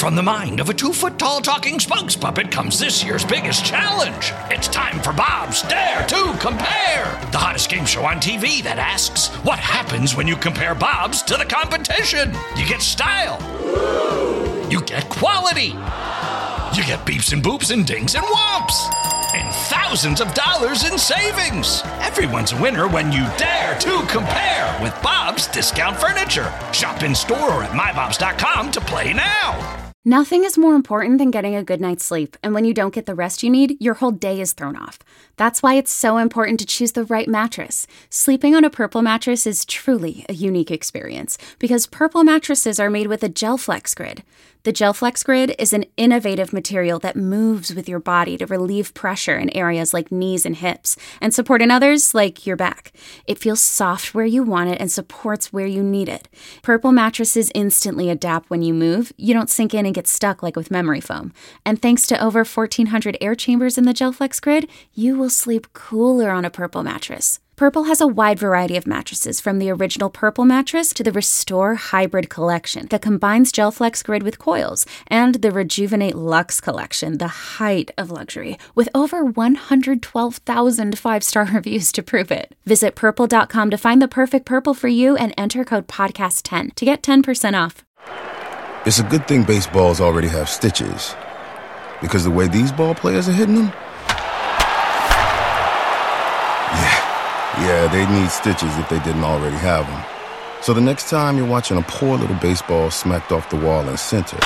From the mind of a 2-foot-tall talking spokes puppet comes this year's biggest challenge. It's time for Bob's Dare to Compare, the hottest game show on TV that asks, what happens when you compare Bob's to the competition? You get style. You get quality. You get beeps and boops and dings and whomps. And thousands of dollars in savings. Everyone's a winner when you dare to compare with Bob's Discount Furniture. Shop in store or at mybobs.com to play now. Nothing is more important than getting a good night's sleep, and when you don't get the rest you need, your whole day is thrown off. That's why it's so important to choose the right mattress. Sleeping on a Purple mattress is truly a unique experience, because Purple mattresses are made with a GelFlex Grid. The GelFlex Grid is an innovative material that moves with your body to relieve pressure in areas like knees and hips, and support in others like your back. It feels soft where you want it and supports where you need it. Purple mattresses instantly adapt when you move. You don't sink in and get stuck like with memory foam. And thanks to over 1,400 air chambers in the GelFlex Grid, you will sleep cooler on a Purple mattress. Purple has a wide variety of mattresses, from the original Purple mattress to the Restore Hybrid collection that combines GelFlex Grid with coils, and the Rejuvenate Luxe collection, the height of luxury, with over 112,000 five-star reviews to prove it. Visit Purple.com to find the perfect Purple for you and enter code PODCAST10 to get 10% off. It's a good thing baseballs already have stitches, because the way these ball players are hitting them, yeah, they need stitches if they didn't already have them. So the next time you're watching a poor little baseball smacked off the wall in center,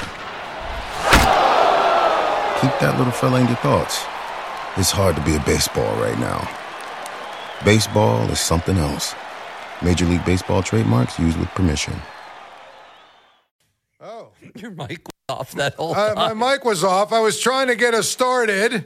keep that little fella in your thoughts. It's hard to be a baseball right now. Baseball is something else. Major League Baseball trademarks used with permission. Oh. Your mic was off that whole time. My mic was off. I was trying to get us started.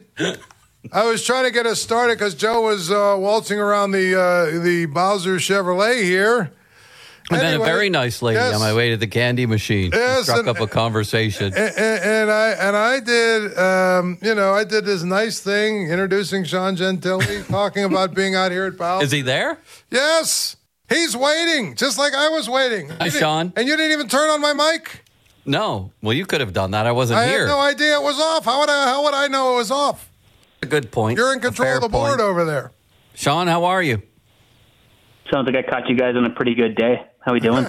Because Joe was waltzing around the Bowser Chevrolet here. And then a very nice lady on my way to the candy machine struck up a conversation. And I did, I did this nice thing, introducing Sean Gentili, talking about being out here at Bowser. Is he there? Yes. He's waiting, just like I was waiting. Hi, Sean. And you didn't even turn on my mic? No. Well, you could have done that. I wasn't here. I had no idea it was off. How would I know it was off? A good point. You're in control of the board over there. Sean, how are you? Sounds like I caught you guys on a pretty good day. How we doing?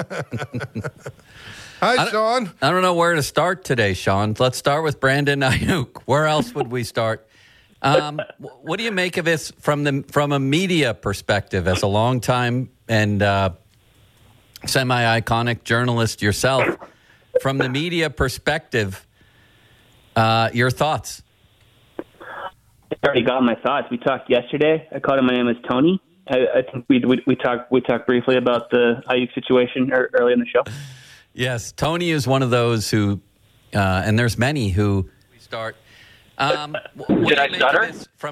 Hi, Sean. I don't know where to start today, Sean. Let's start with Brandon Ayuk. Where else would we start? What do you make of this from a media perspective, as a longtime and semi-iconic journalist yourself? From the media perspective, your thoughts? I already got my thoughts. We talked yesterday. I called him. My name is Tony. I think we talked briefly about the Ayuk situation early in the show. Yes, Tony is one of those who, and there's many who start. Did I stutter?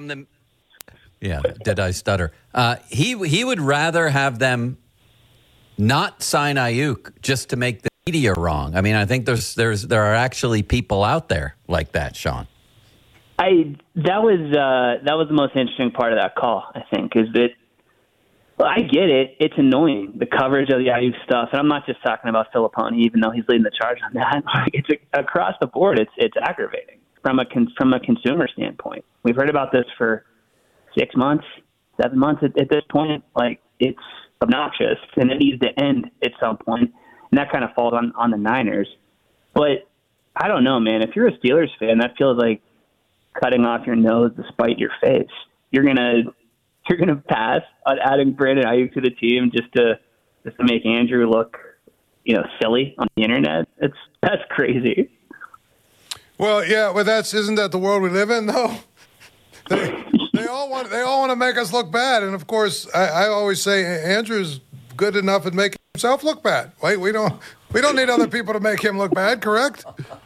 Did I stutter? He would rather have them not sign Ayuk just to make the media wrong. I mean, I think there are actually people out there like that, Sean. That was the most interesting part of that call, I think, is that, well, I get it. It's annoying, the coverage of the Ayuk stuff. And I'm not just talking about Filippone, even though he's leading the charge on that. It's across the board. It's aggravating from a consumer standpoint. We've heard about this for 6 months, 7 months at this point. Like, it's obnoxious, and it needs to end at some point. And that kind of falls on the Niners. But I don't know, man. If you're a Steelers fan, that feels like cutting off your nose to spite your face. You're gonna pass on adding Brandon Ayuk to the team just to make Andrew look, silly on the internet. That's crazy. Well, yeah, but isn't that the world we live in, though? They all want to make us look bad, and of course, I always say Andrew's good enough at making himself look bad. Wait, we don't need other people to make him look bad, correct?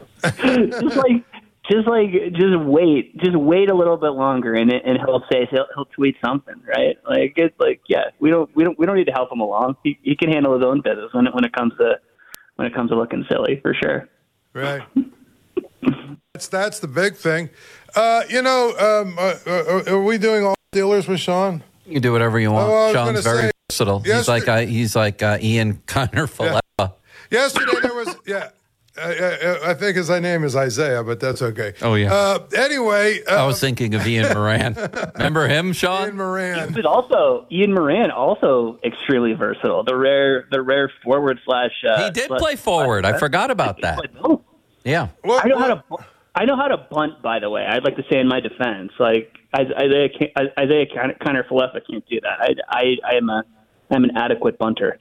Just wait a little bit longer, and he'll tweet something, right? We don't need to help him along. He can handle his own business when it comes to looking silly, for sure. Right. That's the big thing. Are we doing all Steelers with Sean? You can do whatever you want. Well, Sean's very versatile. He's like Ian Connor Faletta. Yesterday there was I think his name is Isaiah, but that's okay. Oh, yeah. Anyway. I was thinking of Ian Moran. Remember him, Sean? Ian Moran. Ian Moran, also extremely versatile. The rare forward slash. He did play forward. I forgot about that. Yeah. Well, I know how to bunt, by the way. I'd like to say in my defense. Like, Isaiah Kiner-Falefa can't do that. I'm an adequate bunter.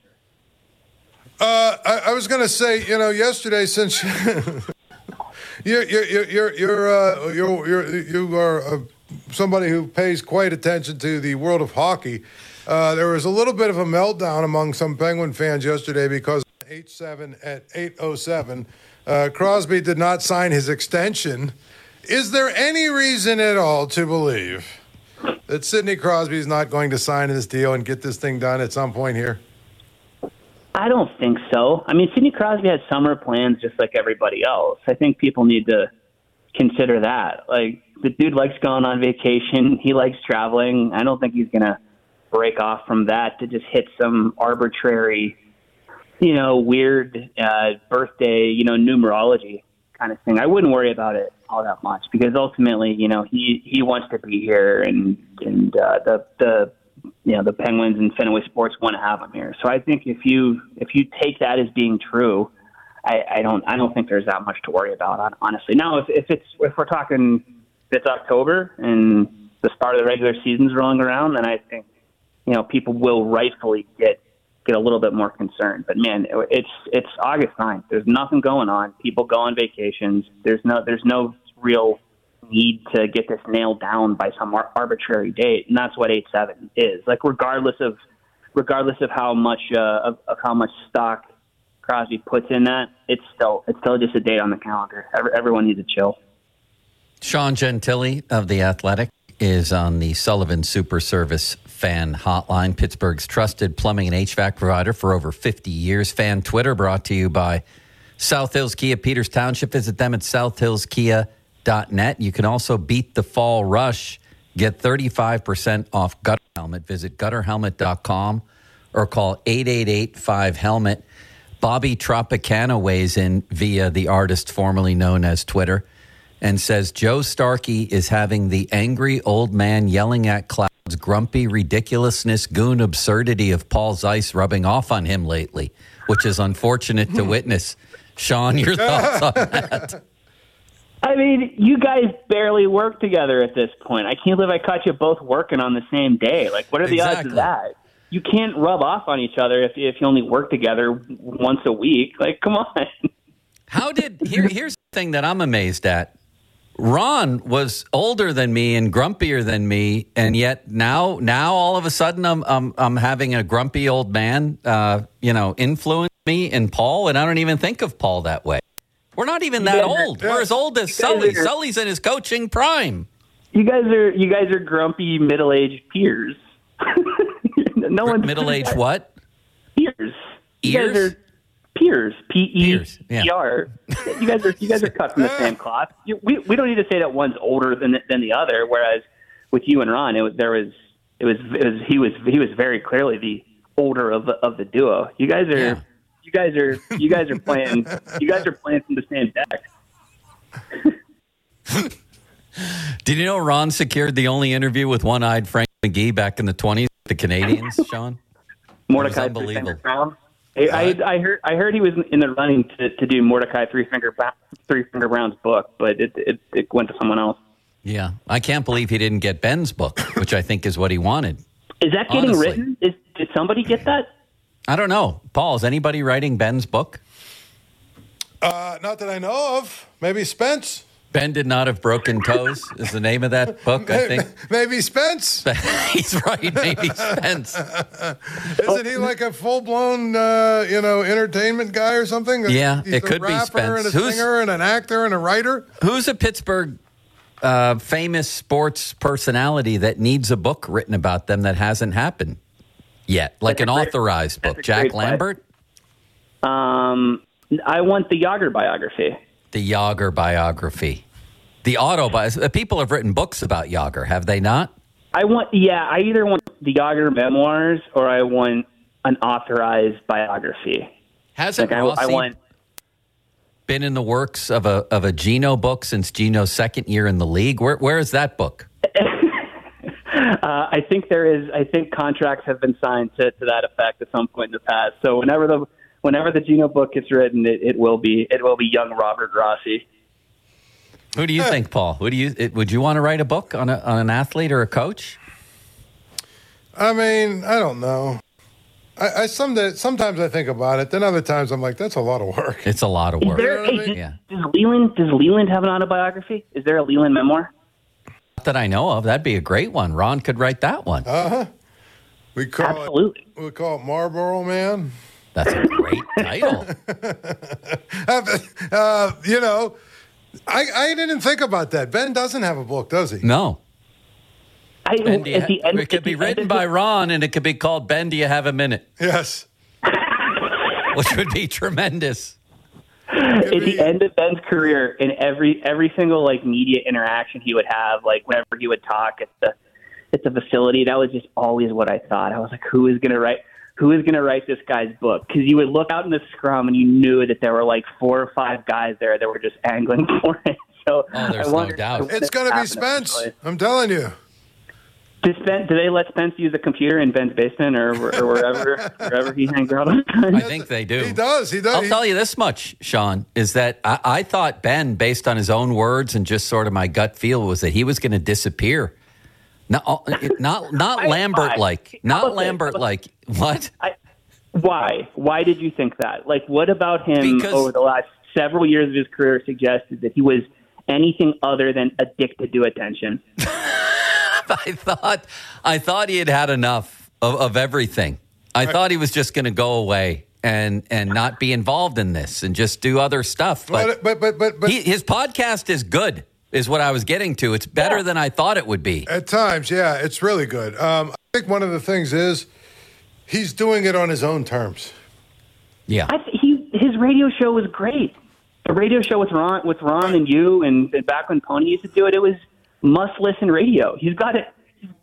I was going to say, yesterday, since you are somebody who pays quite attention to the world of hockey, there was a little bit of a meltdown among some Penguin fans yesterday because 8-7 at 8:07, Crosby did not sign his extension. Is there any reason at all to believe that Sidney Crosby is not going to sign this deal and get this thing done at some point here? I don't think so. I mean, Sidney Crosby has summer plans just like everybody else. I think people need to consider that. Like, the dude likes going on vacation. He likes traveling. I don't think he's going to break off from that to just hit some arbitrary, weird birthday, numerology kind of thing. I wouldn't worry about it all that much because ultimately, he wants to be here and the Penguins and Fenway Sports want to have him here. So I think if you take that as being true, I don't think there's that much to worry about, honestly. Now, if we're talking it's October and the start of the regular season's rolling around, then I think people will rightfully get a little bit more concerned. But man, it's August 9th. There's nothing going on. People go on vacations. There's no real need to get this nailed down by some arbitrary date, and that's what 8-7 is. Like, regardless of how much of how much stock Crosby puts in that, it's still just a date on the calendar. Everyone needs to chill. Sean Gentili of The Athletic is on the Sullivan Super Service fan hotline, Pittsburgh's trusted plumbing and HVAC provider for over 50 years. Fan Twitter brought to you by South Hills Kia, Peters Township. Visit them at southhillskia.net. You can also beat the fall rush. Get 35% off Gutter Helmet. Visit gutterhelmet.com or call 888-5HELMET. Bobby Tropicana weighs in via the artist formerly known as Twitter and says Joe Starkey is having the angry old man yelling at clouds, grumpy ridiculousness, goon absurdity of Paul Zeiss rubbing off on him lately, which is unfortunate to witness. Sean, your thoughts on that? I mean, you guys barely work together at this point. I can't believe I caught you both working on the same day. Like, what are the odds of that? You can't rub off on each other if you only work together once a week. Like, come on. Here's the thing that I'm amazed at. Ron was older than me and grumpier than me, and yet now all of a sudden I'm having a grumpy old man, influence me and Paul, and I don't even think of Paul that way. We're not even that old. We're as old as Sully. Sully's in his coaching prime. You guys are grumpy middle-aged peers. No one's middle-aged what? Peers. You guys are peers. P-E-E-R. Yeah. You guys are cut from the same cloth. We don't need to say that one's older than the other. Whereas with you and Ron, he was very clearly the older of the duo. You guys are playing from the same deck. Did you know Ron secured the only interview with one-eyed Frank McGee back in the 20s? The Canadians, Sean? Mordecai Three-Finger Brown. I heard he was in the running to do Mordecai Three-Finger Brown's book, but it went to someone else. Yeah, I can't believe he didn't get Ben's book, which I think is what he wanted. Is that getting written? Did somebody get that? I don't know. Paul, is anybody writing Ben's book? Not that I know of. Maybe Spence. Ben Did Not Have Broken Toes is the name of that book, I think. Maybe Spence. He's right, maybe Spence. Isn't he like a full-blown, entertainment guy or something? Yeah, He's it could be Spence. And a singer and an actor and a writer. Who's a Pittsburgh famous sports personality that needs a book written about them that hasn't happened yet? Like an authorized book. Jack Lambert? I want the Yager biography. The Yager biography. The autobiography. People have written books about Yager, have they not? I either want the Yager memoirs or I want an authorized biography. Hasn't Rossi... been in the works of a Geno book since Geno's second year in the league? Where is that book? I think there is. I think contracts have been signed to that effect at some point in the past. So whenever the Geno book gets written, it will be young Robert Rossi. Who do you think, Paul? Would you want to write a book on an athlete or a coach? I mean, I don't know. Sometimes I think about it. Then other times I'm like, that's a lot of work. It's a lot of work. Does Leland have an autobiography? Is there a Leland memoir? Not that I know of. That'd be a great one. Ron could write that one. We call it Marlboro Man. That's a great title. I didn't think about that. Ben doesn't have a book, does he? No. It could be written by Ron, and it could be called Ben, Do You Have a Minute? Yes. Which would be tremendous. At the end of Ben's career, in every single media interaction he would have, whenever he would talk at the facility, that was just always what I thought. I was like, who is going to write this guy's book? Because you would look out in the scrum and you knew that there were 4 or 5 guys there that were just angling for it. So there's no doubt. It's going to be Spence. I'm telling you. Do they let Spence use a computer in Ben's basement or wherever he hangs out all the time? I think they do. He does. I'll tell you this much, Sean, is that I thought Ben, based on his own words and just sort of my gut feel, was that he was going to disappear. Not Lambert-like. Not Lambert-like. What? Why? Why did you think that? What about him over the last several years of his career suggested that he was anything other than addicted to attention? I thought he had enough of everything. I thought he was just going to go away and not be involved in this and just do other stuff. But his podcast is good, is what I was getting to. It's better than I thought it would be. At times, yeah, it's really good. I think one of the things is he's doing it on his own terms. Yeah. His radio show was great. The radio show with Ron and you and back when Pony used to do it, it was must-listen radio. He's got it.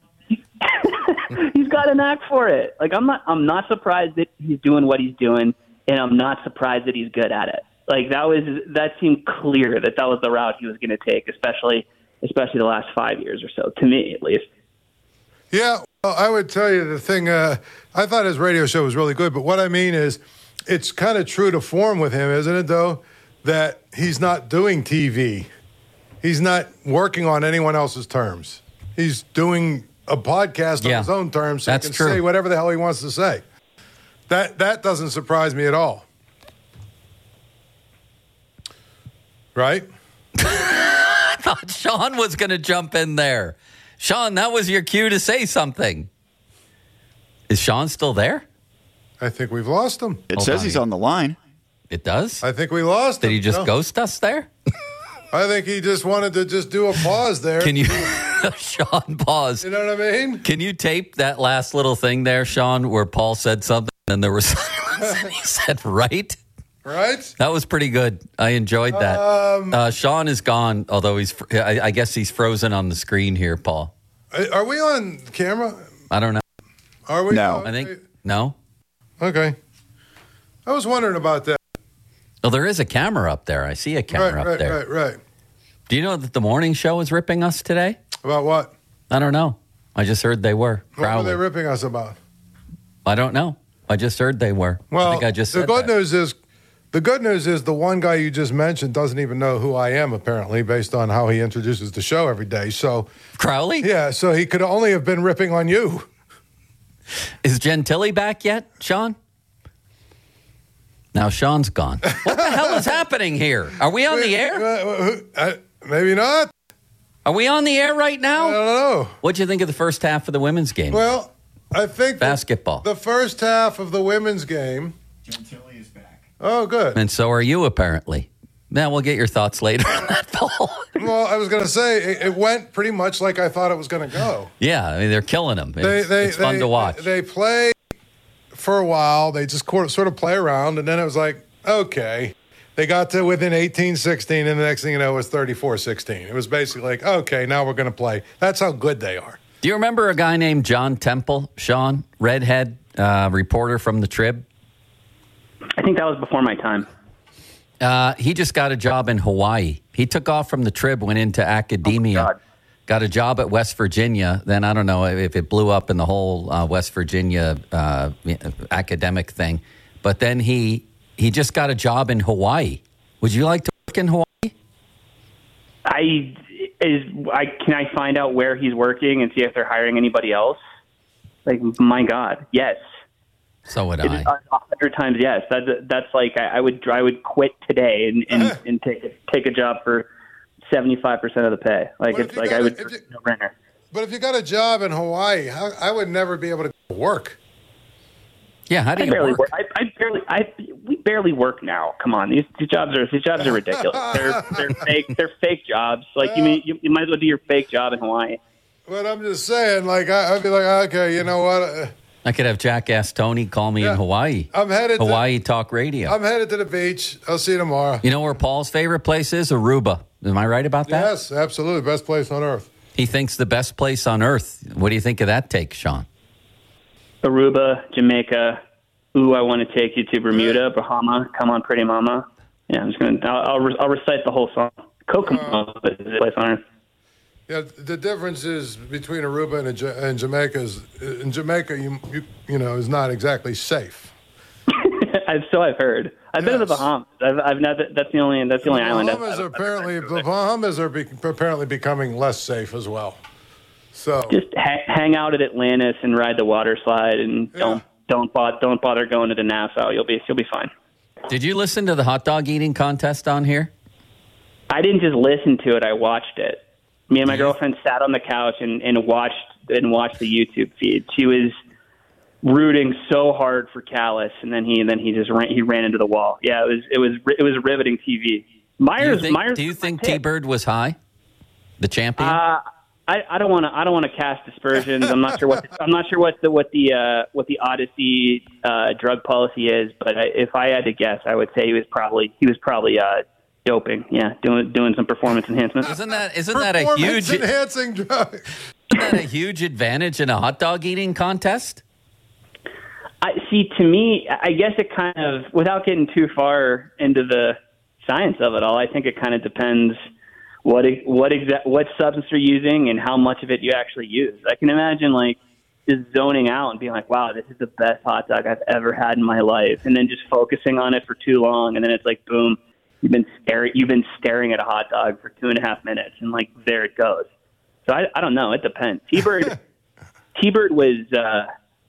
He's got a knack for it. I'm not surprised that he's doing what he's doing, and I'm not surprised that he's good at it. That seemed clear that was the route he was going to take, especially the last 5 years or so, to me at least. Yeah, well, I would tell you the thing. I thought his radio show was really good, but what I mean is, it's kind of true to form with him, isn't it? Though that he's not doing TV. He's not working on anyone else's terms. He's doing a podcast on his own terms, so he can say whatever the hell he wants to say. That doesn't surprise me at all. Right? I thought Sean was going to jump in there. Sean, that was your cue to say something. Is Sean still there? I think we've lost him. It says he's on the line. It does? I think we lost him. Did he just ghost us there? I think he just wanted to just do a pause there. Can you, Sean, pause? You know what I mean? Can you tape that last little thing there, Sean, where Paul said something and there was silence and he said, right? Right? That was pretty good. I enjoyed that. Sean is gone, although I guess he's frozen on the screen here, Paul. Are we on camera? I don't know. Are we? No. I think, no. Okay. I was wondering about that. Well, there is a camera up there. I see a camera up there. Right. Do you know that the morning show is ripping us today? About what? I don't know. I just heard they were. What were they ripping us about? I don't know. I just heard they were. Well, I think I just said the good news is the one guy you just mentioned doesn't even know who I am, apparently, based on how he introduces the show every day. So Crowley? Yeah, so he could only have been ripping on you. Is Gentili back yet, Sean? Now Sean's gone. What the hell is happening here? Are we on the air? Maybe not. Are we on the air right now? I don't know. What'd you think of the first half of the women's game? Well, I think basketball. The first half of the women's game. Gentili is back. Oh, good. And so are you, apparently. Now we'll get your thoughts later on that, Paul. Well, I was going to say it went pretty much like I thought it was going to go. Yeah, I mean, they're killing them. It's fun to watch. They play for a while. They just sort of play around, and then it was like, okay. They got to within 18-16, and the next thing you know, it was 34-16. It was basically like, okay, now we're going to play. That's how good they are. Do you remember a guy named John Temple, Sean, redhead reporter from the Trib? I think that was before my time. He just got a job in Hawaii. He took off from the Trib, went into academia, got a job at West Virginia. Then I don't know if it blew up in the whole West Virginia academic thing. But then he just got a job in Hawaii. Would you like to work in Hawaii? Can I find out where he's working and see if they're hiring anybody else? Like, my God, yes. So would I. 100 times yes. That's like I would quit today and take a job for 75% of the pay. Like, it's like I would no brainer. But if you got a job in Hawaii, I would never be able to work. Yeah, how do you work? We barely work now. Come on, these jobs are ridiculous. They're fake jobs. Like, you might as well do your fake job in Hawaii. But I'm just saying, like, I'd be like, okay, you know what? I could have Jackass Tony call me in Hawaii. I'm headed Hawaii Talk Radio. I'm headed to the beach. I'll see you tomorrow. You know where Paul's favorite place is? Aruba. Am I right about that? Yes, absolutely. Best place on earth. He thinks the best place on earth. What do you think of that take, Sean? Aruba, Jamaica. Ooh, I want to take you to Bermuda, Bahama. Come on, pretty mama. Yeah, I'm just gonna. I'll recite the whole song. Kokomo is the place on earth. Yeah, the difference is between Aruba and Jamaica is in Jamaica, you know, is not exactly safe. So I've heard. I've been to the Bahamas. I've not. That's the only island. The Bahamas are apparently becoming less safe as well. So just hang out at Atlantis and ride the water slide, and don't bother going to the Nassau. You'll be fine. Did you listen to the hot dog eating contest on here? I didn't just listen to it. I watched it. Me and my girlfriend sat on the couch and watched the YouTube feed. She was rooting so hard for Callis, and then he ran into the wall. Yeah, it was riveting TV. Myers. Do you think T-Bird was high? The champion? I don't want to cast aspersions. I'm not sure what the Odyssey drug policy is, but if I had to guess, I would say he was probably doping. Yeah, doing some performance enhancement. Isn't that a huge enhancing drug? Isn't that a huge advantage in a hot dog eating contest? To me, I guess it kind of, without getting too far into the science of it all, I think it kind of depends what substance you're using and how much of it you actually use. I can imagine like just zoning out and being like, wow, this is the best hot dog I've ever had in my life, and then just focusing on it for too long, and then it's like, boom, you've been staring at a hot dog for 2.5 minutes, and like there it goes. So I don't know. It depends. T-Bird was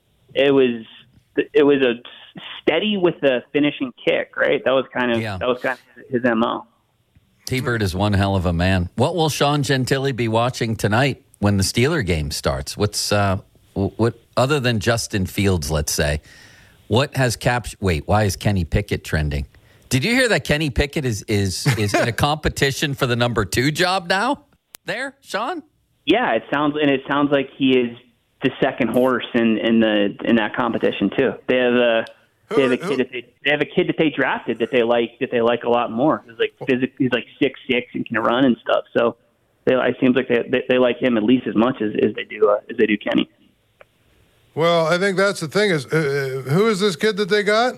it was a steady with a finishing kick, right? That was kind of his MO. T-Bird is one hell of a man. What will Sean Gentili be watching tonight when the Steeler game starts? What other than Justin Fields, let's say, what has why is Kenny Pickett trending? Did you hear that Kenny Pickett is in a competition for the number 2 job now? There, Sean? Yeah, it sounds like he is the second horse in that competition too. They have a kid that they drafted that they like a lot more. He's like 6'6" and can run and stuff. So it seems like they like him at least as much as they do Kenny. Well, I think that's the thing is who is this kid that they got?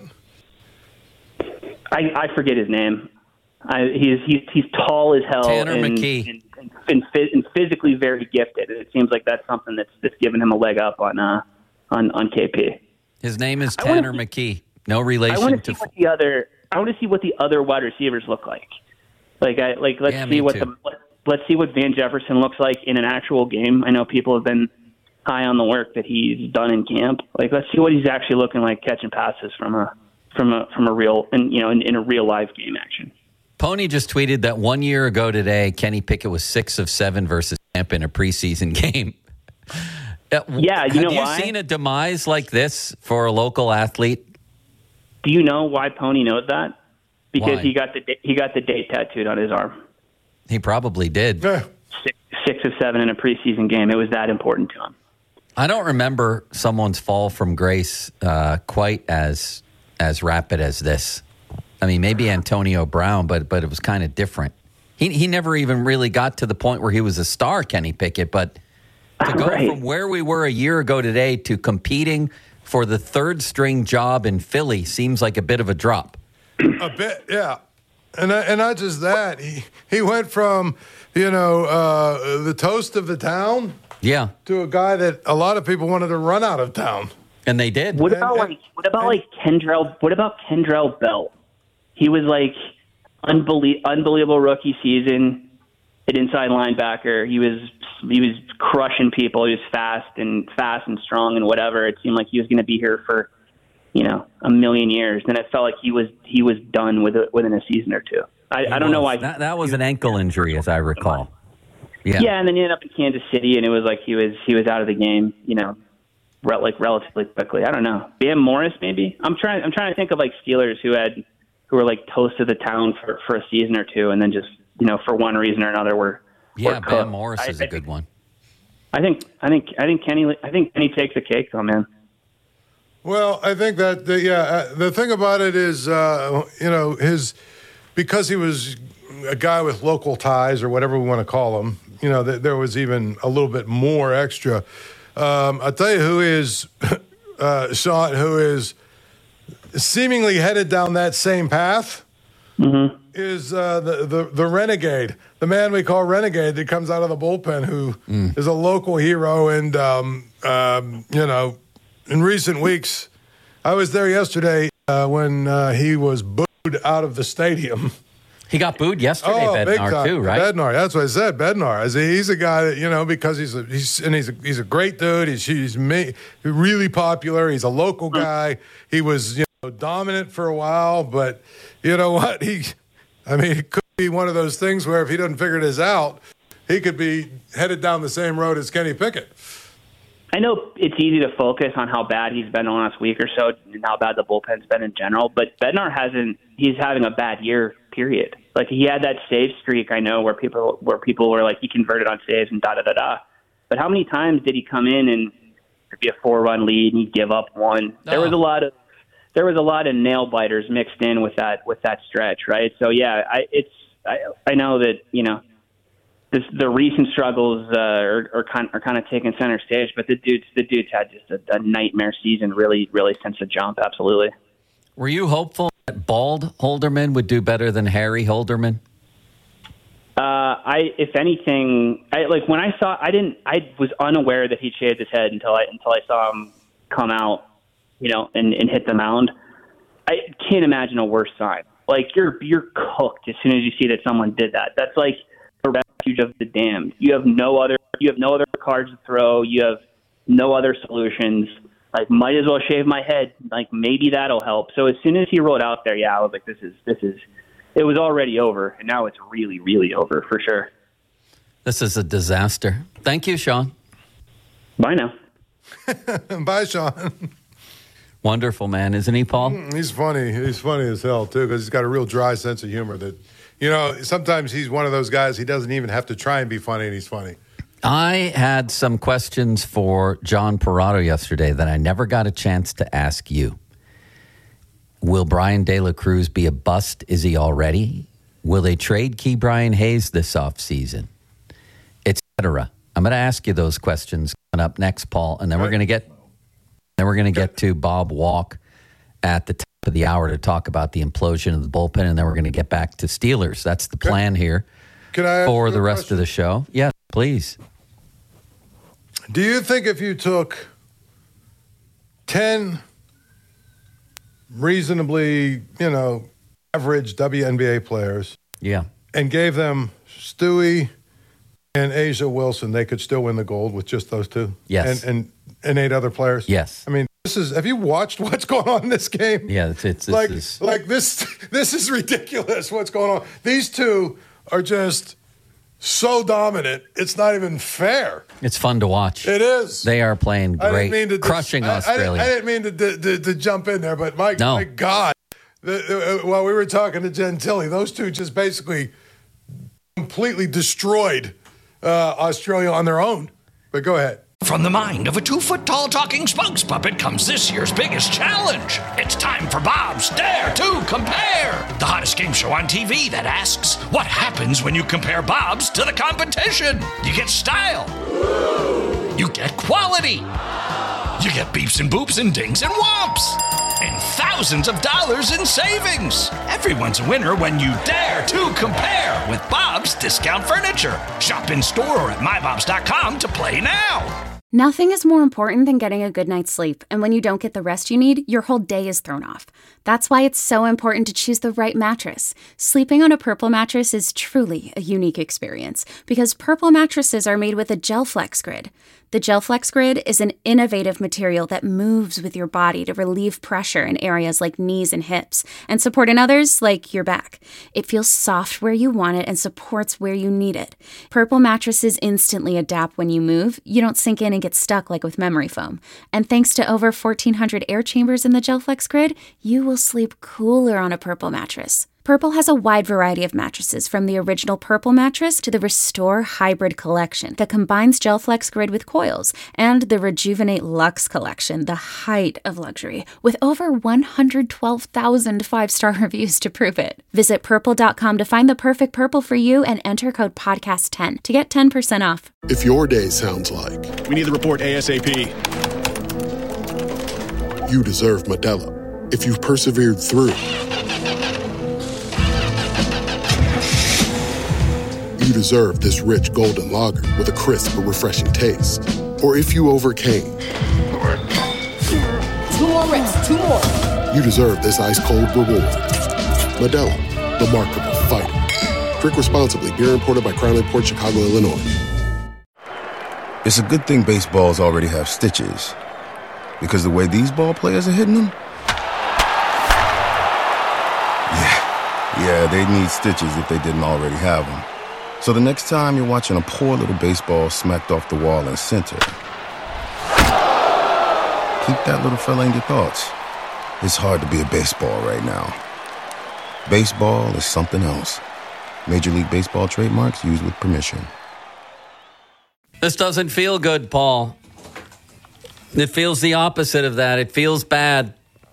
I forget his name. He's tall as hell. Tanner McKee. And physically very gifted. It seems like that's something that's given him a leg up on KP. His name is Tanner McKee. No relation to. I want to see what the other wide receivers look like. Let's see what Van Jefferson looks like in an actual game. I know people have been high on the work that he's done in camp. Like, let's see what he's actually looking like catching passes from a real in a real live game action. Pony just tweeted that 1 year ago today, Kenny Pickett was 6 of 7 versus Tampa in a preseason game. Yeah, have you seen a demise like this for a local athlete? Do you know why Pony knows that? Because why? he got the date tattooed on his arm. He probably did. 6 of 7 in a preseason game. It was that important to him. I don't remember someone's fall from grace quite as rapid as this. I mean, maybe Antonio Brown, but it was kind of different. He never even really got to the point where he was a star, Kenny Pickett. But to go from where we were a year ago today to competing for the third string job in Philly seems like a bit of a drop. A bit, yeah. And not just that, he went from, the toast of the town to a guy that a lot of people wanted to run out of town. And they did. What about Kendrell Bell? He was like unbelievable rookie season at inside linebacker. He was crushing people. He was fast and strong and whatever. It seemed like he was going to be here for, a million years. Then it felt like he was done within a season or two. I don't know why. That was an ankle injury, as I recall. Yeah, and then he ended up in Kansas City, and it was like he was out of the game, relatively quickly. I don't know. Bam Morris, maybe. I'm trying to think of like Steelers who were like toast of the town for a season or two, and then just for one reason or another were Bam Morris is a good one. I think Kenny takes the cake though, man. Well, I think that the thing about it is because he was a guy with local ties or whatever we want to call him. There was even a little bit more extra. I'll tell you who is Sean, who is seemingly headed down that same path. Mm-hmm. Is the Renegade, the man we call Renegade that comes out of the bullpen, who is a local hero. And, in recent weeks, I was there yesterday when he was booed out of the stadium. He got booed yesterday, Bednar, too, right? Bednar, that's what I said, Bednar. He's a guy that, because he's a great dude. He's really popular. He's a local guy. He was, dominant for a while, but you know what? It could be one of those things where if he doesn't figure this out, he could be headed down the same road as Kenny Pickett. I know it's easy to focus on how bad he's been the last week or so and how bad the bullpen's been in general, but Bednar he's having a bad year, period. Like he had that save streak, I know, where people were like, he converted on saves and da-da-da-da. But how many times did he come in and there'd be a 4-run lead and he'd give up one? There was a lot of nail biters mixed in with that stretch, right? So yeah, I know that the recent struggles are kind of taking center stage, but the dude's had just a nightmare season, really, really since the jump. Absolutely. Were you hopeful that bald Holderman would do better than Harry Holderman? If anything, when I was unaware that he shaved his head until I saw him come out, and hit the mound. I can't imagine a worse sign. Like you're cooked as soon as you see that someone did that. That's like the refuge of the damned. You have no other cards to throw. You have no other solutions. Like, might as well shave my head. Like, maybe that'll help. So as soon as he rolled out there, I was like, this is. It was already over, and now it's really, really over for sure. This is a disaster. Thank you, Sean. Bye now. Bye, Sean. Wonderful, man, isn't he, Paul? He's funny. He's funny as hell, too, because he's got a real dry sense of humor that, sometimes he's one of those guys, he doesn't even have to try and be funny, and he's funny. I had some questions for John Parado yesterday that I never got a chance to ask you. Will Brian De La Cruz be a bust? Is he already? Will they trade Key Brian Hayes this offseason? Etc. I'm going to ask you those questions coming up next, Paul, and then we're going to get to Bob Walk at the top of the hour to talk about the implosion of the bullpen, and then we're going to get back to Steelers. That's the plan here for the rest of the show. Yes, please. Do you think if you took 10 reasonably, average WNBA players and gave them Stewie and A'ja Wilson, they could still win the gold with just those two? Yes. And 8 other players? Yes. Have you watched what's going on in this game? Yeah, this is ridiculous what's going on. These two are just so dominant, it's not even fair. It's fun to watch. It is. They are playing great, crushing Australia. I didn't mean to jump in there, but my God. While we were talking to Gentili, those two just basically completely destroyed Australia on their own. But go ahead. From the mind of a 2-foot-tall talking spokes puppet comes this year's biggest challenge. It's time for Bob's Dare to Compare, the hottest game show on TV that asks, what happens when you compare Bob's to the competition? You get style. You get quality. You get beeps and boops and dings and whomps. And and thousands of dollars in savings. Everyone's a winner when you dare to compare with Bob's Discount Furniture. Shop in store or at mybobs.com to play now. Nothing is more important than getting a good night's sleep, and when you don't get the rest you need, your whole day is thrown off. That's why it's so important to choose the right mattress. Sleeping on a Purple mattress is truly a unique experience because Purple mattresses are made with a GelFlex Grid. The GelFlex Grid is an innovative material that moves with your body to relieve pressure in areas like knees and hips and support in others like your back. It feels soft where you want it and supports where you need it. Purple mattresses instantly adapt when you move. You don't sink in and get stuck like with memory foam. And thanks to over 1,400 air chambers in the GelFlex Grid, you will sleep cooler on a Purple mattress. Purple has a wide variety of mattresses, from the original Purple mattress to the Restore Hybrid collection that combines GelFlex Grid with coils, and the Rejuvenate Luxe collection, the height of luxury, with over 112,000 five-star reviews to prove it. Visit purple.com to find the perfect Purple for you and enter code podcast10 to get 10% off. If your day sounds like we need the report ASAP, you deserve Modelo. If you've persevered through, you deserve this rich golden lager with a crisp but refreshing taste. Or if you overcame. 2 more reps, 2 more. You deserve this ice-cold reward. Modelo, the mark of a fighter. Drink responsibly. Beer imported by Crown Imports, Chicago, Illinois. It's a good thing baseballs already have stitches. Because the way these ball players are hitting them? Yeah, they'd need stitches if they didn't already have them. So the next time you're watching a poor little baseball smacked off the wall in center, keep that little fella in your thoughts. It's hard to be a baseball right now. Baseball is something else. Major League Baseball trademarks used with permission. This doesn't feel good, Paul. It feels the opposite of that. It feels bad.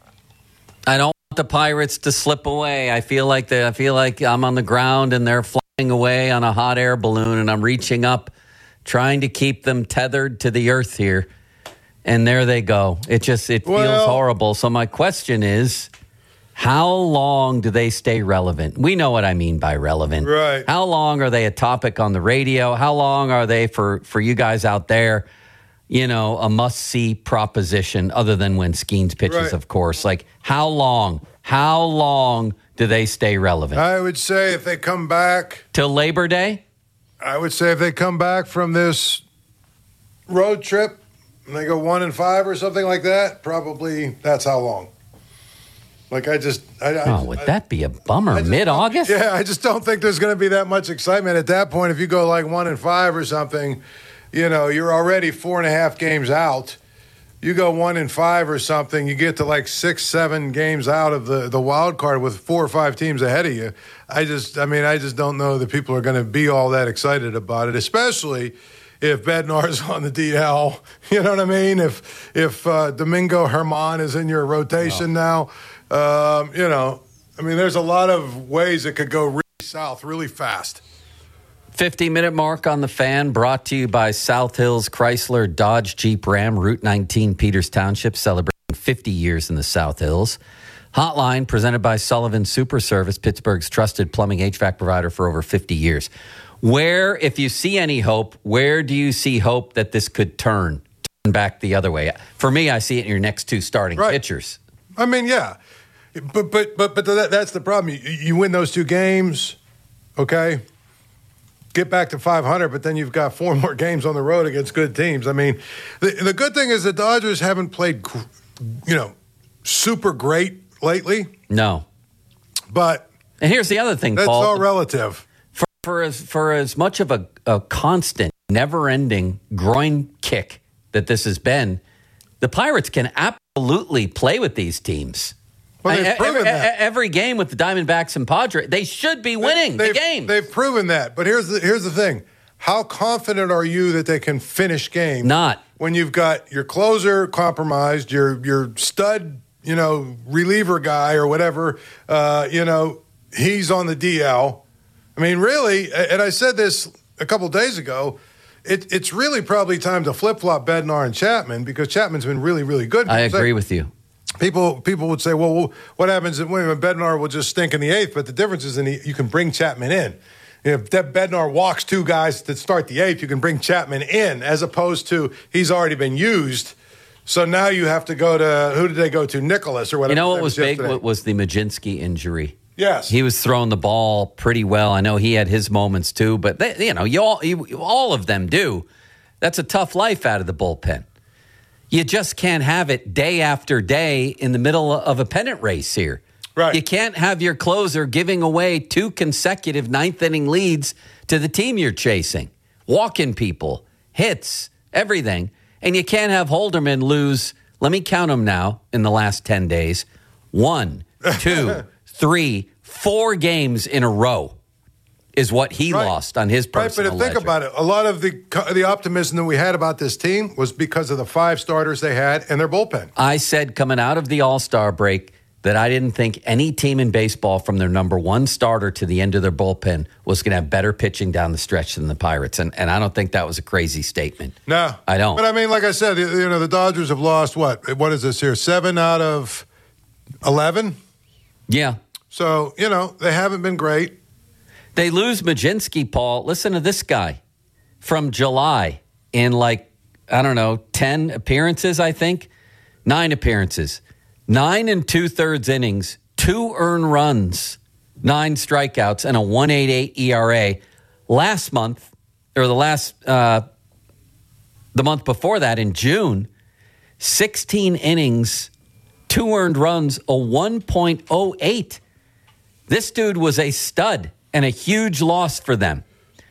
I don't want the Pirates to slip away. I feel like I'm on the ground and they're flying away on a hot air balloon, and I'm reaching up, trying to keep them tethered to the earth here. And there they go. It feels horrible. So my question is, how long do they stay relevant? We know what I mean by relevant. Right. How long are they a topic on the radio? How long are they for you guys out there, a must-see proposition other than when Skeens pitches, right, of course? Like, how long do they stay relevant? I would say if they come back till Labor Day? I would say if they come back from this road trip and they go 1-5 or something like that, probably that's how long. Like would that be a bummer? Mid-August? Yeah, I just don't think there's going to be that much excitement at that point. If you go like 1-5 or something, you're already 4.5 games out. You go 1-5 or something, you get to like 6-7 games out of the wild card with 4 or 5 teams ahead of you. I just don't know that people are going to be all that excited about it, especially if Bednar's on the DL. You know what I mean? If Domingo Germán is in your rotation now, there's a lot of ways it could go really south really fast. 50-minute mark on the Fan, brought to you by South Hills Chrysler Dodge Jeep Ram, Route 19, Peters Township, celebrating 50 years in the South Hills. Hotline, presented by Sullivan Super Service, Pittsburgh's trusted plumbing HVAC provider for over 50 years. Where, if you see any hope, where do you see hope that this could turn back the other way? For me, I see it in your next 2 starting pitchers. I mean, yeah. But that's the problem. You win those 2 games, okay? Get back to 500, but then you've got 4 more games on the road against good teams. I mean, the good thing is the Dodgers haven't played, super great lately. No. But and here's the other thing, that's Paul. That's all relative. For as much of a constant, never-ending groin kick that this has been, the Pirates can absolutely play with these teams. Well, they've proven that. Every game with the Diamondbacks and Padres, they should be winning the game. They've proven that. But here's the thing. How confident are you that they can finish games? Not. When you've got your closer compromised, your stud, reliever guy or whatever, he's on the DL. I mean, really, and I said this a couple days ago, it's really probably time to flip-flop Bednar and Chapman because Chapman's been really, really good. I agree with you. people would say, well, what happens when Bednar will just stink in the eighth? But the difference is you can bring Chapman in. If Bednar walks two guys to start the eighth, you can bring Chapman in, as opposed to he's already been used. So now you have to go to, who did they go to? Nicholas or whatever. You know what was big? What was the Majinski injury? Yes. He was throwing the ball pretty well. I know he had his moments too, but all of them do. That's a tough life out of the bullpen. You just can't have it day after day in the middle of a pennant race here. Right. You can't have your closer giving away 2 consecutive ninth-inning leads to the team you're chasing. Walking people, hits, everything. And you can't have Holderman lose, let me count them now in the last 10 days, 1, 2, 3, 4 games in a row is what he lost on his personal Right, but think about it. A lot of the optimism that we had about this team was because of the 5 starters they had and their bullpen. I said coming out of the All-Star break that I didn't think any team in baseball from their number 1 starter to the end of their bullpen was going to have better pitching down the stretch than the Pirates. And I don't think that was a crazy statement. No. I don't. But I mean, like I said, the Dodgers have lost what is this here? 7 out of 11? Yeah. So, they haven't been great. They lose Majinski, Paul. Listen to this guy from July in 10 appearances, I think. 9 appearances. 9 2/3 innings, 2 earned runs, 9 strikeouts, and a 1.88 ERA. Last month, or the month before that in June, 16 innings, 2 earned runs, a 1.08. This dude was a stud and a huge loss for them.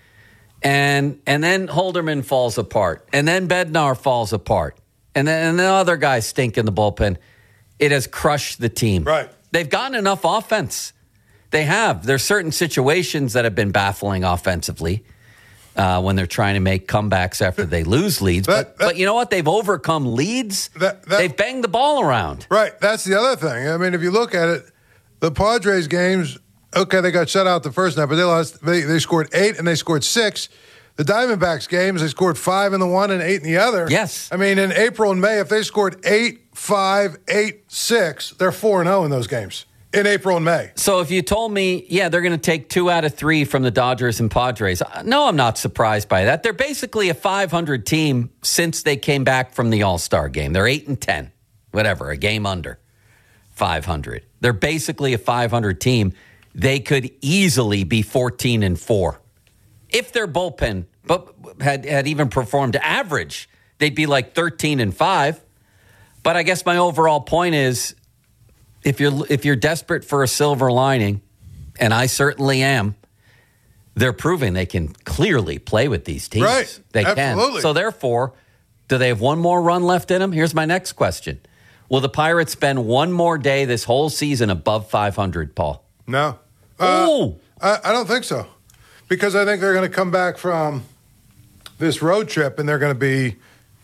And then Holderman falls apart. And then Bednar falls apart. And then the other guys stink in the bullpen. It has crushed the team. Right. They've gotten enough offense. They have. There's certain situations that have been baffling offensively when they're trying to make comebacks after they lose leads. But you know what? They've overcome leads. They've banged the ball around. Right. That's the other thing. I mean, if you look at it, the Padres games, okay, they got shut out the first night, but they lost. They scored 8 and they scored 6. The Diamondbacks games, they scored 5 in the one and 8 in the other. Yes. I mean, in April and May, if they scored 8, 5, 8, 6, they're 4-0 in those games in April and May. So if you told me, they're going to take 2 out of 3 from the Dodgers and Padres, no, I'm not surprised by that. They're basically a 500 team since they came back from the All-Star game. They're 8-10, whatever, a game under 500. They're basically a 500 team. They could easily be 14-4. If their bullpen had even performed average, they'd be like 13-5. But I guess my overall point is, if you're desperate for a silver lining, and I certainly am, they're proving they can clearly play with these teams. Right. They Absolutely. can. So therefore, do they have one more run left in them? Here's my next question. Will the Pirates spend one more day this whole season above 500, Paul? No. I don't think so. Because I think they're going to come back from this road trip and they're going to be,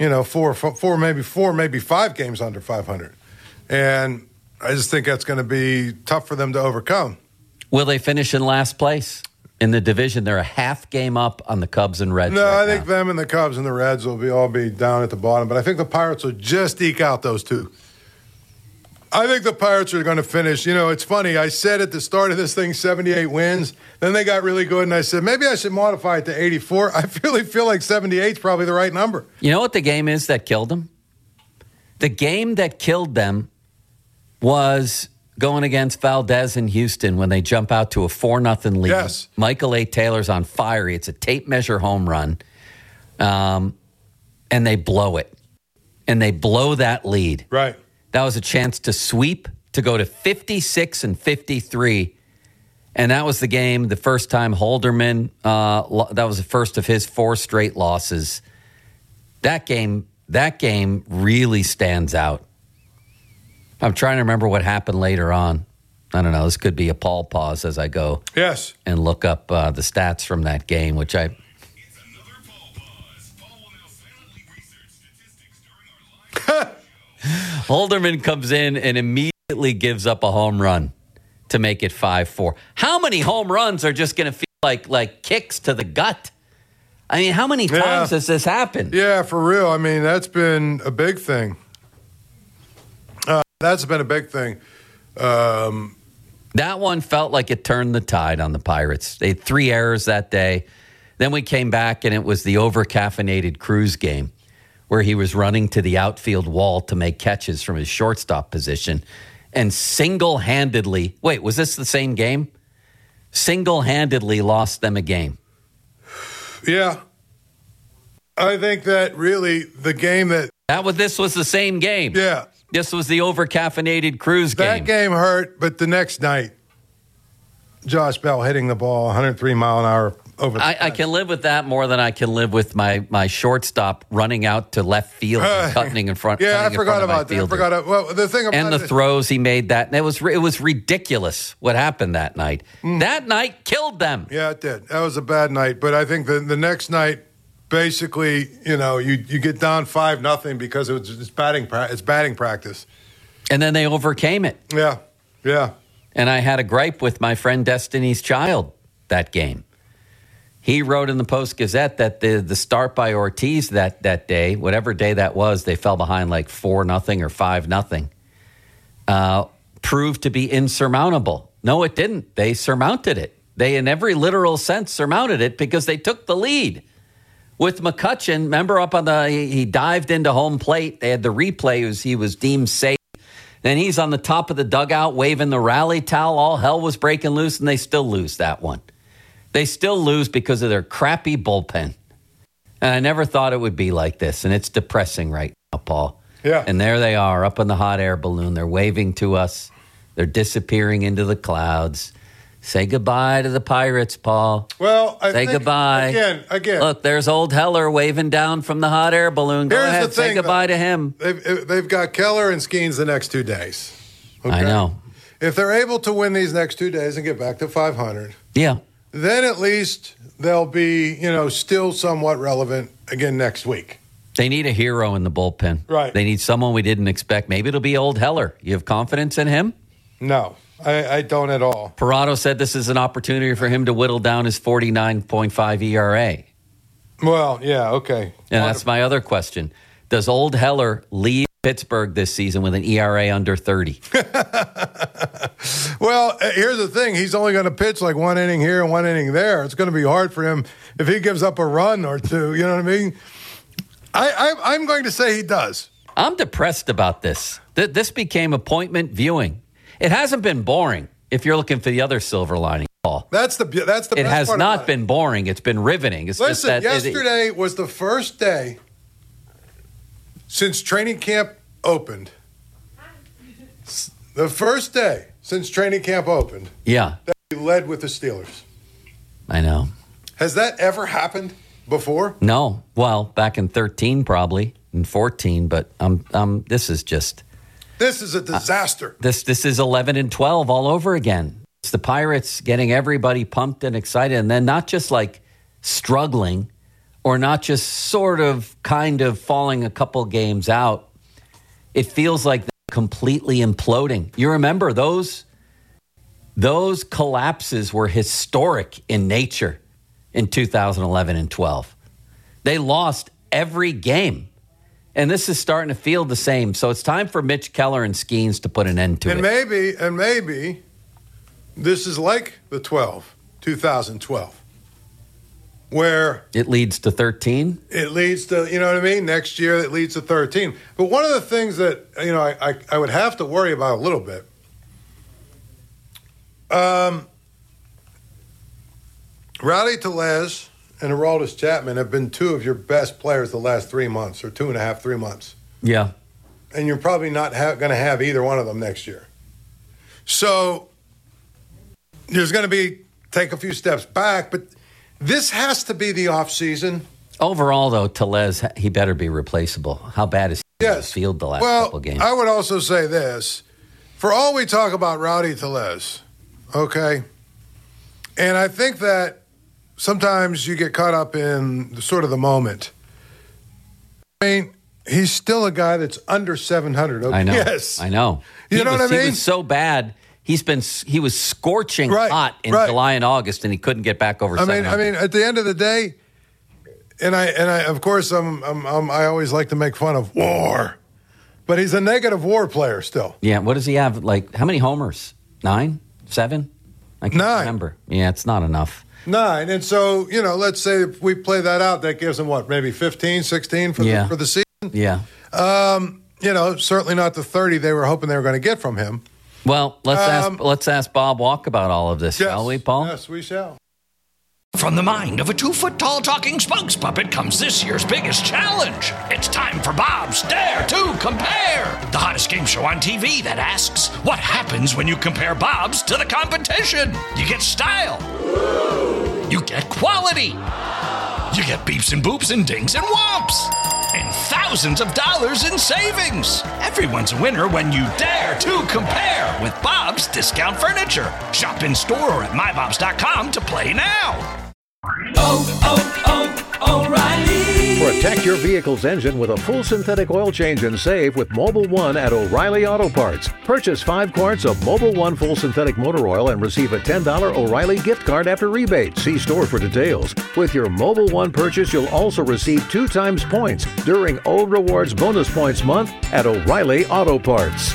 4, maybe 5 games under 500. And I just think that's going to be tough for them to overcome. Will they finish in last place in the division? They're a half game up on the Cubs and Reds. No, I think them and the Cubs and the Reds will all be down at the bottom. But I think the Pirates will just eke out those 2. I think the Pirates are going to finish. It's funny. I said at the start of this thing, 78 wins. Then they got really good, and I said, maybe I should modify it to 84. I really feel like 78 is probably the right number. You know what the game is that killed them? The game that killed them was going against Valdez in Houston when they jump out to a 4-0 lead. Yes. Michael A. Taylor's on fire. It's a tape measure home run, and they blow it. And they blow that lead. Right. That was a chance to sweep, to go to 56-53. And that was the game, the first time Holderman, that was the first of his 4 straight losses. That game really stands out. I'm trying to remember what happened later on. I don't know. This could be a Paul pause as I go. Yes. And look up the stats from that game, which I... It's another Paul pause. Paul will now silently research statistics during our live Holderman comes in and immediately gives up a home run to make it 5-4. How many home runs are just going to feel like kicks to the gut? I mean, how many times has this happened? Yeah, for real. I mean, that's been a big thing. That's been a big thing. That one felt like it turned the tide on the Pirates. They had 3 errors that day. Then we came back, and it was the over-caffeinated Cruz game where he was running to the outfield wall to make catches from his shortstop position and single-handedly – wait, was this the same game? Single-handedly lost them a game. Yeah. I think that really the game that this was the same game. Yeah. This was the over-caffeinated Cruz game. That game hurt, but the next night, Josh Bell hitting the ball 103 mile an hour over. I can live with that more than I can live with my shortstop running out to left field and cutting in front. Yeah, I forgot about that. I forgot. Well, the thing about and the throws he made that it was ridiculous what happened that night. That night killed them. Yeah, it did. That was a bad night. But I think the next night, basically, you get down 5-0 because it's batting practice, and then they overcame it. Yeah. And I had a gripe with my friend Destiny's Child that game. He wrote in the Post-Gazette that the start by Ortiz that day, whatever day that was, they fell behind like 4-0 or 5-0, proved to be insurmountable. No, it didn't. They surmounted it. They, in every literal sense, surmounted it because they took the lead. With McCutchen, remember he dived into home plate. They had the replay. He was deemed safe. Then he's on the top of the dugout waving the rally towel. All hell was breaking loose, and they still lose that one. They still lose because of their crappy bullpen. And I never thought it would be like this, and it's depressing right now, Paul. Yeah. And there they are up in the hot air balloon. They're waving to us. They're disappearing into the clouds. Say goodbye to the Pirates, Paul. Well, I think goodbye. Again. Look, there's old Heller waving down from the hot air balloon. Go ahead, say goodbye to him. They've got Keller and Skeens the next 2 days. Okay? I know. If they're able to win these next 2 days and get back to 500, yeah, then at least they'll be, still somewhat relevant again next week. They need a hero in the bullpen. Right. They need someone we didn't expect. Maybe it'll be old Heller. You have confidence in him? No. I don't at all. Parado said this is an opportunity for him to whittle down his 49.5 ERA. Well, yeah, okay. And that's my other question. Does old Heller leave Pittsburgh this season with an ERA under 30? Well, here's the thing. He's only going to pitch like 1 inning here and 1 inning there. It's going to be hard for him if he gives up a run or two. You know what I mean? I'm going to say he does. I'm depressed about this. This became appointment viewing. It hasn't been boring if you're looking for the other silver lining, Paul. That's the best It has part not been boring. It's been riveting. It's Listen, just that yesterday was the first day since training camp opened. The first day since training camp opened. Yeah. That he led with the Steelers. I know. Has that ever happened before? No. Well, back in 13 probably, in 14, but this is just... This is a disaster. This is 11 and 12 all over again. It's the Pirates getting everybody pumped and excited, and then not just like struggling or not just sort of kind of falling a couple games out. It feels like they're completely imploding. You remember those collapses were historic in nature in 2011 and 12. They lost every game. And this is starting to feel the same. So it's time for Mitch Keller and Skeens to put an end to it. And maybe this is like the 2012, where it leads to 13. It leads to, you know what I mean? Next year it leads to 13. But one of the things that, I would have to worry about a little bit, Rowdy Tellez and Aroldis Chapman have been 2 of your best players the last 3 months, or 2.5, 3 months. Yeah. And you're probably not going to have either one of them next year. So there's going to take a few steps back, but this has to be the offseason. Overall, though, Tellez, he better be replaceable. How bad is he in the field the last couple games? I would also say this. For all we talk about Rowdy Tellez, okay, and I think that sometimes you get caught up in sort of the moment. I mean, he's still a guy that's under 700. Okay? I know. Yes. I know. You know what I mean? He was so bad. He was scorching hot in July and August, and he couldn't get back over 700. I mean, at the end of the day, and I of course, I always like to make fun of war. But he's a negative WAR player still. Yeah, what does he have? Like, how many homers? 9? 7? I can't 9. remember. Yeah, it's not enough. 9. And so, let's say if we play that out, that gives him what, maybe 15, 16 for the season? Yeah. Certainly not the 30 they were hoping they were going to get from him. Well, let's ask Bob Walk about all of this, shall we, Paul? Yes, we shall. From the mind of a 2-foot-tall talking spokes puppet comes this year's biggest challenge. It's time for Bob's Dare to Compare, the hottest game show on TV that asks, what happens when you compare Bobs to the competition? You get style. You get quality. You get beeps and boops and dings and whomps. And thousands of dollars in savings. Everyone's a winner when you dare to compare with Bob's Discount Furniture. Shop in store or at mybobs.com to play now. O'Reilly. Protect your vehicle's engine with a full synthetic oil change and save with Mobil 1 at O'Reilly Auto Parts. Purchase 5 quarts of Mobil 1 full synthetic motor oil and receive a $10 O'Reilly gift card after rebate. See store for details. With your Mobil 1 purchase, you'll also receive 2 times points during O Rewards Bonus Points Month at O'Reilly Auto Parts.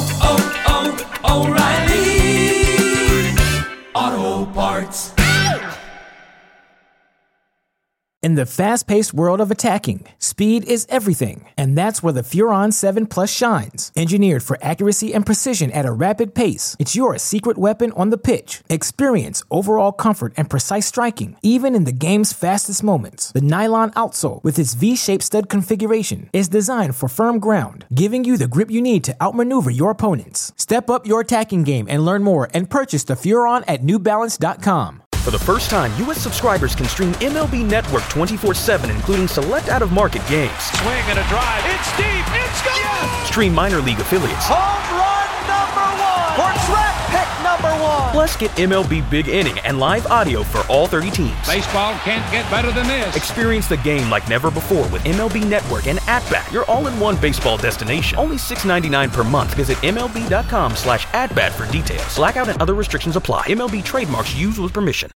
O'Reilly Auto Parts. In the fast-paced world of attacking, speed is everything, and that's where the Furon 7 Plus shines. Engineered for accuracy and precision at a rapid pace, it's your secret weapon on the pitch. Experience overall comfort and precise striking, even in the game's fastest moments. The nylon outsole, with its V-shaped stud configuration, is designed for firm ground, giving you the grip you need to outmaneuver your opponents. Step up your attacking game and learn more and purchase the Furon at NewBalance.com. For the first time, U.S. subscribers can stream MLB Network 24/7, including select out-of-market games. Swing and a drive. It's deep. It's gone. Yes! Stream minor league affiliates. Home run #1 or draft pick #1. Plus, get MLB Big Inning and live audio for all 30 teams. Baseball can't get better than this. Experience the game like never before with MLB Network and AtBat, your all-in-one baseball destination. Only $6.99 per month. Visit MLB.com/AtBat for details. Blackout and other restrictions apply. MLB trademarks used with permission.